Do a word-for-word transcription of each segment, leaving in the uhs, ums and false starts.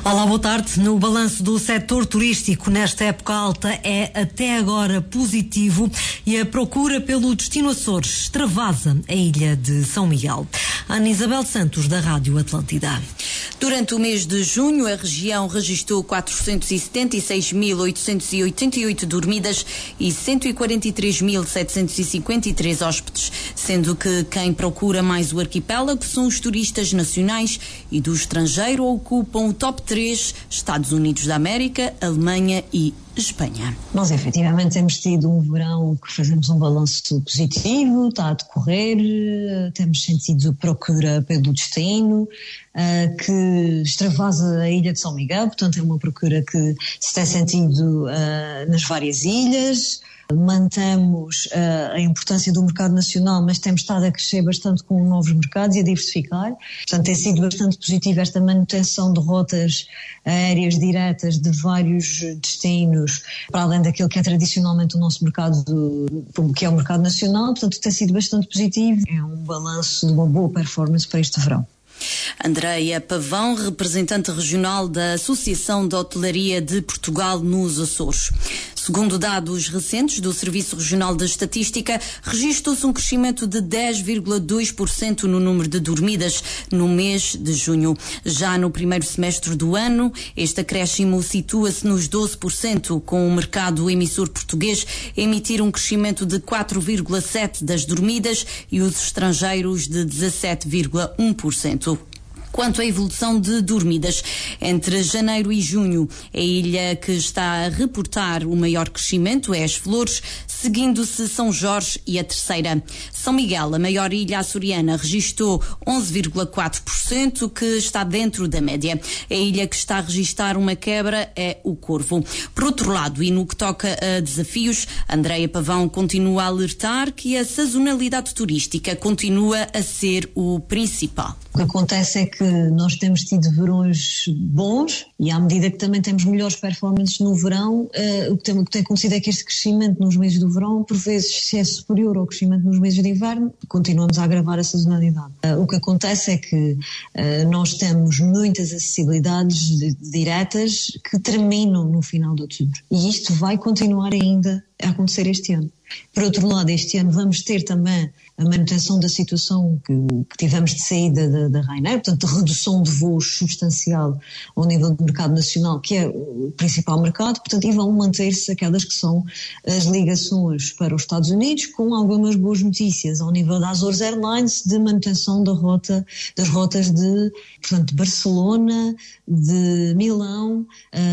Olá, boa tarde. No balanço do setor turístico nesta época alta é até agora positivo e a procura pelo destino Açores extravasa a ilha de São Miguel. Ana Isabel Santos, da Rádio Atlântida. Durante o mês de junho, a região registrou quatrocentos e setenta e seis mil oitocentos e oitenta e oito dormidas e cento e quarenta e três mil setecentos e cinquenta e três hóspedes, sendo que quem procura mais o arquipélago são os turistas nacionais e do estrangeiro ocupam o top três, Estados Unidos da América, Alemanha e Espanha. Nós efetivamente temos tido um verão que fazemos um balanço positivo, está a decorrer, temos sentido procura pelo destino, uh, que extravasa a ilha de São Miguel, portanto é uma procura que se tem sentido uh, nas várias ilhas. Mantemos uh, a importância do mercado nacional, mas temos estado a crescer bastante com novos mercados e a diversificar. Portanto, tem sido bastante positivo esta manutenção de rotas aéreas diretas de vários destinos, para além daquilo que é tradicionalmente o nosso mercado, do, que é o mercado nacional. Portanto, tem sido bastante positivo. É um balanço de uma boa performance para este verão. Andreia Pavão, representante regional da Associação de Hotelaria de Portugal nos Açores. Segundo dados recentes do Serviço Regional de Estatística, registrou-se um crescimento de dez vírgula dois por cento no número de dormidas no mês de junho. Já no primeiro semestre do ano, este acréscimo situa-se nos doze por cento, com o mercado emissor português a emitir um crescimento de quatro vírgula sete por cento das dormidas e os estrangeiros de dezassete vírgula um por cento. Quanto à evolução de dormidas, entre janeiro e junho, a ilha que está a reportar o maior crescimento é as Flores, seguindo-se São Jorge e a Terceira. São Miguel, a maior ilha açoriana, registou onze vírgula quatro por cento, que está dentro da média. A ilha que está a registrar uma quebra é o Corvo. Por outro lado, e no que toca a desafios, Andreia Pavão continua a alertar que a sazonalidade turística continua a ser o principal. O que acontece é que nós temos tido verões bons e à medida que também temos melhores performances no verão, uh, o, que tem, o que tem acontecido é que este crescimento nos meses do verão, por vezes, se é superior ao crescimento nos meses de inverno, continuamos a agravar a sazonalidade. Uh, o que acontece é que uh, nós temos muitas acessibilidades de, de diretas que terminam no final de outubro e isto vai continuar ainda a acontecer este ano. Por outro lado, este ano vamos ter também a manutenção da situação que, que tivemos de saída da, da Ryanair, portanto, de redução de voos substancial ao nível do mercado nacional, que é o principal mercado, portanto, e vão manter-se aquelas que são as ligações para os Estados Unidos, com algumas boas notícias ao nível da Azores Airlines, de manutenção da rota, das rotas de, portanto, de Barcelona, de Milão,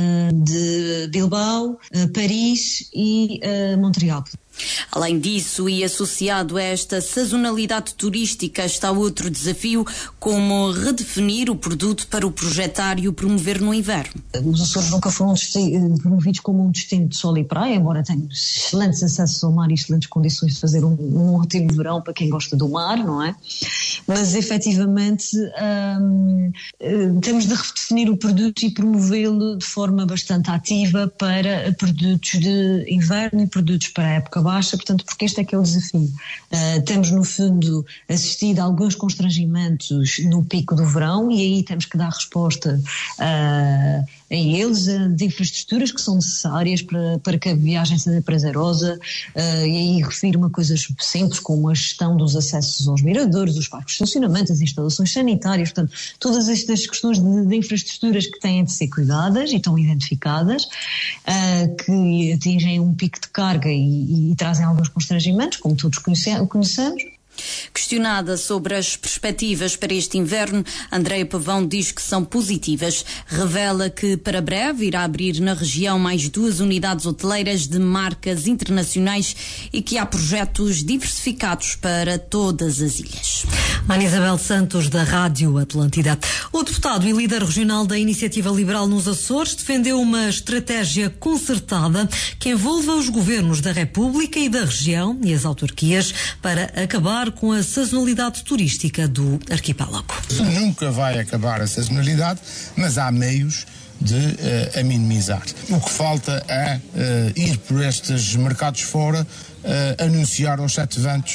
de Bilbao, Paris e Montreal. Além disso, e associado a esta sazonalidade turística, está outro desafio, como redefinir o produto para o projetar e o promover no inverno. Os Açores nunca foram promovidos como um destino de sol e praia, embora tenham excelentes acessos ao mar e excelentes condições de fazer um, um ótimo verão para quem gosta do mar, não é? Mas, efetivamente, hum, temos de redefinir o produto e promovê-lo de forma bastante ativa para produtos de inverno e produtos para a época baixa, portanto, porque este é que é o desafio. Uh, temos, no fundo, assistido a alguns constrangimentos no pico do verão e aí temos que dar resposta uh, a eles, uh, de infraestruturas que são necessárias para, para que a viagem seja prazerosa, uh, e aí refiro-me a coisas simples como a gestão dos acessos aos miradores, os parques de estacionamento, as instalações sanitárias, portanto, todas estas questões de, de infraestruturas que têm de ser cuidadas e estão identificadas, uh, que atingem um pico de carga e, e trazem alguns constrangimentos, como todos conhecemos. Questionada sobre as perspectivas para este inverno, Andreia Pavão diz que são positivas. Revela que para breve irá abrir na região mais duas unidades hoteleiras de marcas internacionais e que há projetos diversificados para todas as ilhas. Ana Isabel Santos, da Rádio Atlântida. O deputado e líder regional da Iniciativa Liberal nos Açores defendeu uma estratégia concertada que envolva os governos da República e da região e as autarquias para acabar com a sazonalidade turística do arquipélago. Nunca vai acabar a sazonalidade, mas há meios de uh, a minimizar. O que falta é uh, ir por estes mercados fora, uh, anunciar aos sete ventos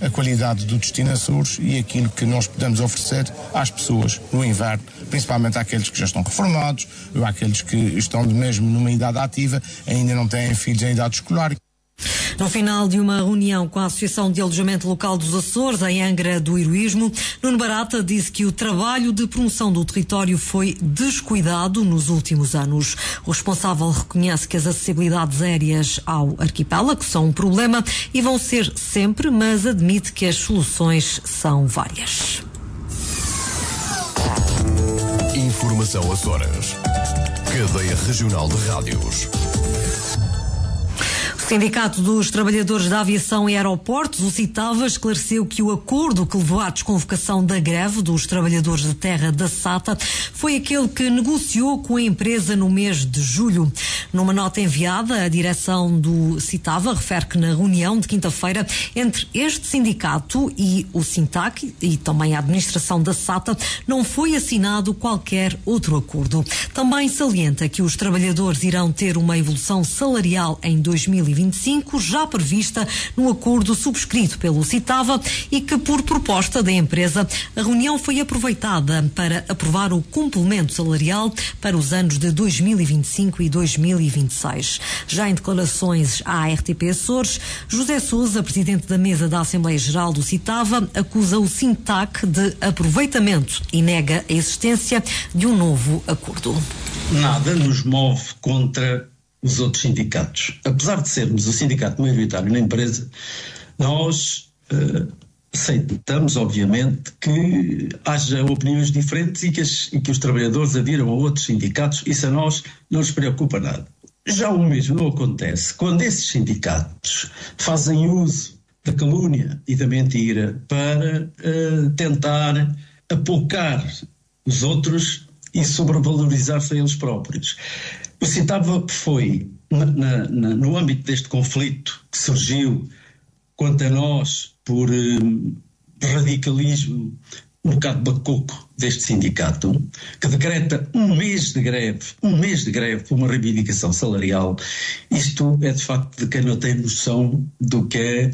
a qualidade do destino Açores e aquilo que nós podemos oferecer às pessoas no inverno, principalmente àqueles que já estão reformados ou àqueles que estão mesmo numa idade ativa, ainda não têm filhos em idade escolar. No final de uma reunião com a Associação de Alojamento Local dos Açores, em Angra do Heroísmo, Nuno Barata disse que o trabalho de promoção do território foi descuidado nos últimos anos. O responsável reconhece que as acessibilidades aéreas ao arquipélago são um problema e vão ser sempre, mas admite que as soluções são várias. Informação Açores. Cadeia Regional de Rádios. O Sindicato dos Trabalhadores da Aviação e Aeroportos, o CITAVA, esclareceu que o acordo que levou à desconvocação da greve dos trabalhadores de terra da SATA foi aquele que negociou com a empresa no mês de julho. Numa nota enviada, a direção do CITAVA refere que na reunião de quinta-feira entre este sindicato e o SINTAC e também a administração da SATA não foi assinado qualquer outro acordo. Também salienta que os trabalhadores irão ter uma evolução salarial em dois mil e vinte e cinco, já prevista no acordo subscrito pelo CITAVA e que, por proposta da empresa, a reunião foi aproveitada para aprovar o complemento salarial para os anos de dois mil e vinte e cinco e dois mil e vinte e seis. Já em declarações à R T P Açores, José Sousa, presidente da mesa da Assembleia Geral do CITAVA, acusa o SINTAC de aproveitamento e nega a existência de um novo acordo. Nada nos move contra os outros sindicatos. Apesar de sermos o sindicato maioritário na empresa, nós uh, aceitamos, obviamente, que haja opiniões diferentes e que, as, e que os trabalhadores adiram a outros sindicatos. Isso a nós não nos preocupa nada. Já o mesmo não acontece quando esses sindicatos fazem uso da calúnia e da mentira para uh, tentar apocar os outros e sobrevalorizar-se a eles próprios. O CITAVA foi, na, na, no âmbito deste conflito que surgiu quanto a nós por um, radicalismo um bocado bacoco deste sindicato, que decreta um mês de greve, um mês de greve por uma reivindicação salarial. Isto é de facto de quem não tem noção do que é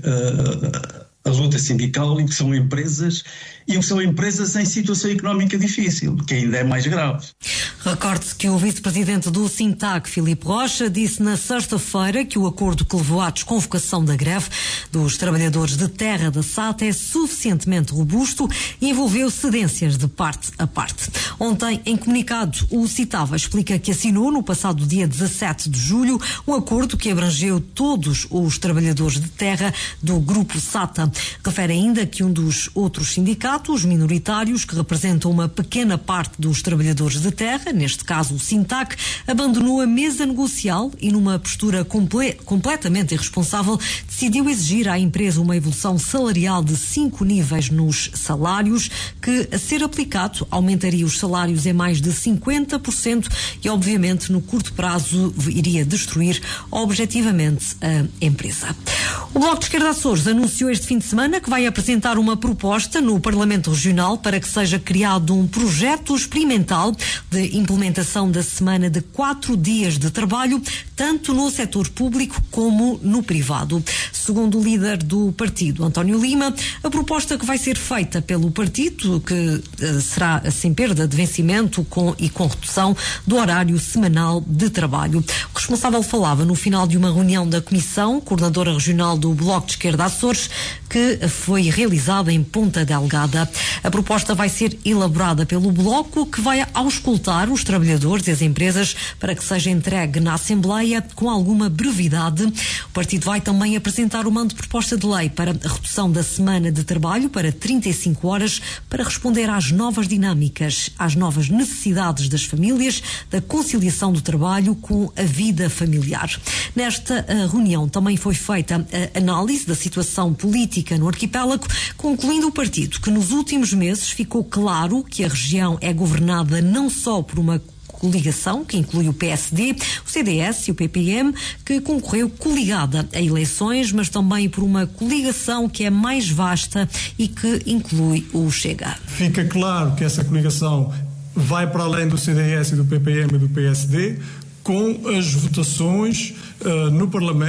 uh, a luta sindical e que são empresas e que são empresas em situação económica difícil, que ainda é mais grave. Recorde-se que o vice-presidente do SINTAC, Filipe Rocha, disse na sexta-feira que o acordo que levou à desconvocação da greve dos trabalhadores de terra da SATA é suficientemente robusto e envolveu cedências de parte a parte. Ontem, em comunicado, o CITAVA explica que assinou no passado dia dezassete de julho um acordo que abrangeu todos os trabalhadores de terra do grupo SATA. Refere ainda que um dos outros sindicatos, os minoritários, que representam uma pequena parte dos trabalhadores de terra, neste caso o SINTAC, abandonou a mesa negocial e, numa postura comple- completamente irresponsável, decidiu exigir à empresa uma evolução salarial de cinco níveis nos salários, que, a ser aplicado, aumentaria os salários em mais de cinquenta por cento e, obviamente, no curto prazo, iria destruir objetivamente a empresa. O Bloco de Esquerda Açores anunciou este fim de semana que vai apresentar uma proposta no Parlamento Regional para que seja criado um projeto experimental de implementação da semana de quatro dias de trabalho, tanto no setor público como no privado. Segundo o líder do partido, António Lima, a proposta que vai ser feita pelo partido, que uh, será sem perda de vencimento com, e com redução do horário semanal de trabalho. O responsável falava no final de uma reunião da Comissão Coordenadora Regional do Bloco de Esquerda Açores, que foi realizada em Ponta Delgada. A proposta vai ser elaborada pelo Bloco, que vai auscultar os trabalhadores e as empresas para que seja entregue na Assembleia com alguma brevidade. O partido vai também apresentar uma proposta de lei para a redução da semana de trabalho para trinta e cinco horas para responder às novas dinâmicas, às novas necessidades das famílias, da conciliação do trabalho com a vida familiar. Nesta uh, reunião também foi feita a análise da situação política no arquipélago, concluindo o partido que nos últimos meses ficou claro que a região é governada não só por uma coligação, que inclui o P S D, o C D S e o P P M, que concorreu coligada a eleições, mas também por uma coligação que é mais vasta e que inclui o Chega. Fica claro que essa coligação vai para além do C D S e do P P M e do P S D, com as votações uh, no Parlamento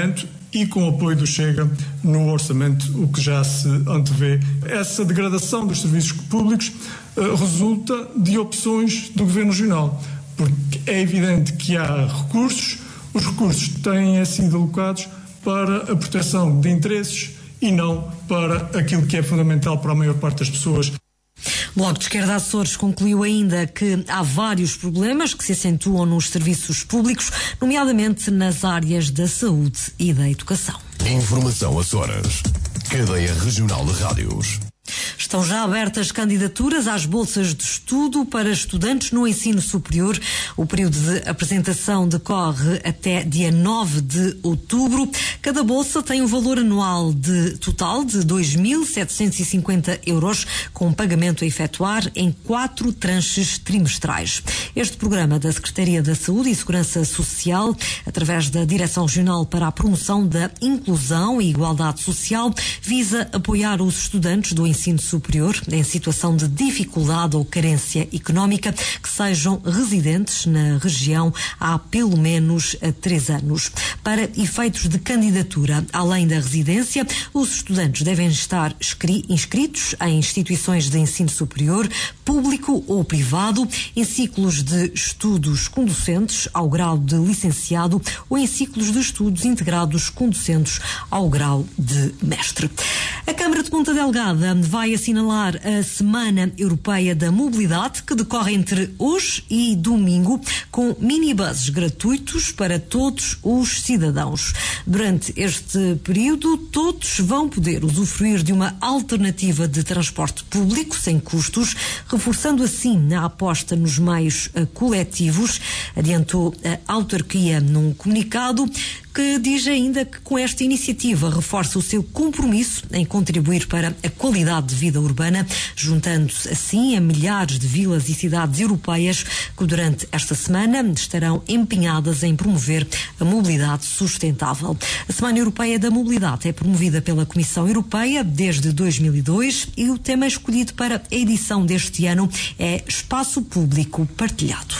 e com o apoio do Chega no orçamento, o que já se antevê. Essa degradação dos serviços públicos uh, resulta de opções do Governo Regional, porque é evidente que há recursos, os recursos têm sido alocados para a proteção de interesses e não para aquilo que é fundamental para a maior parte das pessoas. Bloco de Esquerda Açores concluiu ainda que há vários problemas que se acentuam nos serviços públicos, nomeadamente nas áreas da saúde e da educação. Informação Açores. Cadeia Regional de Rádios. Estão já abertas candidaturas às bolsas de estudo para estudantes no ensino superior. O período de apresentação decorre até dia nove de outubro. Cada bolsa tem um valor anual de total de dois mil setecentos e cinquenta euros, com um pagamento a efetuar em quatro tranches trimestrais. Este programa da Secretaria da Saúde e Segurança Social, através da Direção Regional para a Promoção da Inclusão e Igualdade Social, visa apoiar os estudantes do ensino superior em situação de dificuldade ou carência económica que sejam residentes na região há pelo menos três anos. Para efeitos de candidatura, além da residência, os estudantes devem estar inscritos em instituições de ensino superior, público ou privado, em ciclos de estudos conducentes ao grau de licenciado ou em ciclos de estudos integrados conducentes ao grau de mestre. A Câmara de Ponta Delgada vai assinalar a Semana Europeia da Mobilidade, que decorre entre hoje e domingo, com minibuses gratuitos para todos os cidadãos. Durante este período, todos vão poder usufruir de uma alternativa de transporte público sem custos, reforçando assim a aposta nos meios uh, coletivos, adiantou a autarquia num comunicado, que diz ainda que com esta iniciativa reforça o seu compromisso em contribuir para a qualidade de vida urbana, juntando-se assim a milhares de vilas e cidades europeias que durante esta semana estarão empenhadas em promover a mobilidade sustentável. A Semana Europeia da Mobilidade é promovida pela Comissão Europeia desde dois mil e dois e o tema escolhido para a edição deste ano é Espaço Público Partilhado.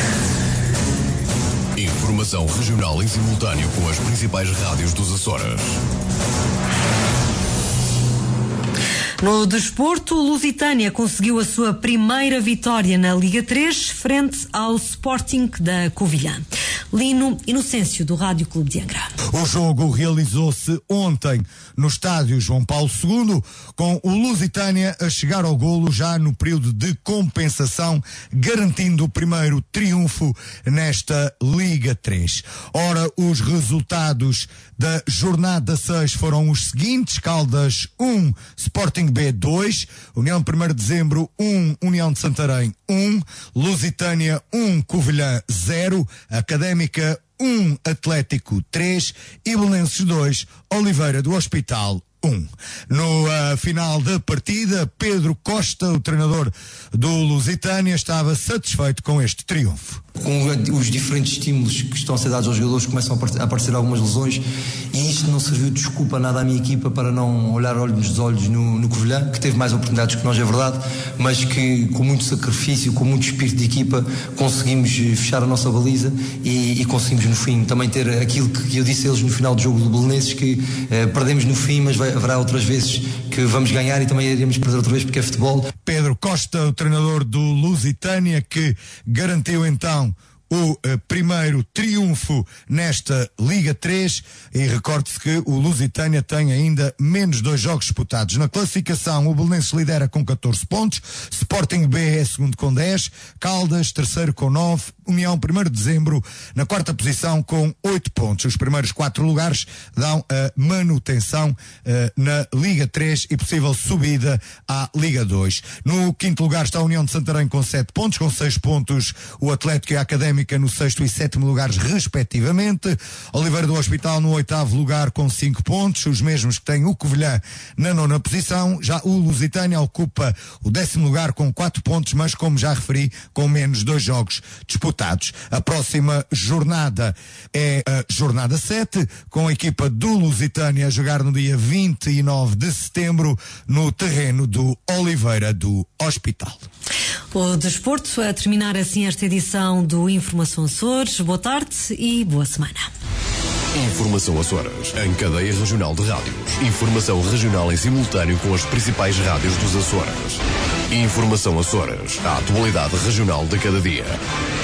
Informação regional em simultâneo com as principais rádios dos Açores. No desporto, o Lusitânia conseguiu a sua primeira vitória na Liga três frente ao Sporting da Covilhã. Lino Inocêncio, do Rádio Clube de Angra. O jogo realizou-se ontem no estádio João Paulo segundo, com o Lusitânia a chegar ao golo já no período de compensação, garantindo o primeiro triunfo nesta Liga três. Ora, os resultados da jornada seis foram os seguintes: Caldas um, Sporting B dois, União de primeiro de Dezembro um, União de Santarém um, Lusitânia um, Covilhã zero, Académica um, Atlético três e Belenenses dois, Oliveira do Hospital um. No uh, final da partida, Pedro Costa, o treinador do Lusitânia, estava satisfeito com este triunfo. Com os diferentes estímulos que estão a ser dados aos jogadores, começam a aparecer algumas lesões, e isto não serviu de desculpa nada à minha equipa para não olhar olhos nos olhos no, no Covilhã, que teve mais oportunidades que nós, é verdade, mas que com muito sacrifício, com muito espírito de equipa, conseguimos fechar a nossa baliza e, e conseguimos no fim também ter aquilo que eu disse a eles no final do jogo do Belenenses, que eh, perdemos no fim, mas vai, haverá outras vezes que vamos ganhar e também iremos perder outra vez, porque é futebol. Pedro Costa, o treinador do Lusitânia, que garantiu então o uh, primeiro triunfo nesta Liga três, e recorde-se que o Lusitânia tem ainda menos dois jogos disputados. Na classificação, o Belenenses lidera com catorze pontos, Sporting B é segundo com dez, Caldas terceiro com nove, União primeiro de Dezembro na quarta posição com oito pontos. Os primeiros quatro lugares dão a manutenção uh, na Liga três e possível subida à Liga dois. No quinto lugar está a União de Santarém com sete pontos, com seis pontos o Atlético e a Académica no sexto e sétimo lugares respectivamente, Oliveira do Hospital no oitavo lugar com cinco pontos, os mesmos que tem o Covilhã na nona posição. Já o Lusitânia ocupa o décimo lugar com quatro pontos, mas como já referi, com menos dois jogos disputados. A próxima jornada é a jornada sete, com a equipa do Lusitânia a jogar no dia vinte e nove de setembro no terreno do Oliveira do Hospital. O desporto a terminar assim esta edição do Informação Açores. Boa tarde e boa semana. Informação Açores, em cadeia regional de rádios. Informação regional em simultâneo com as principais rádios dos Açores. Informação Açores, a atualidade regional de cada dia.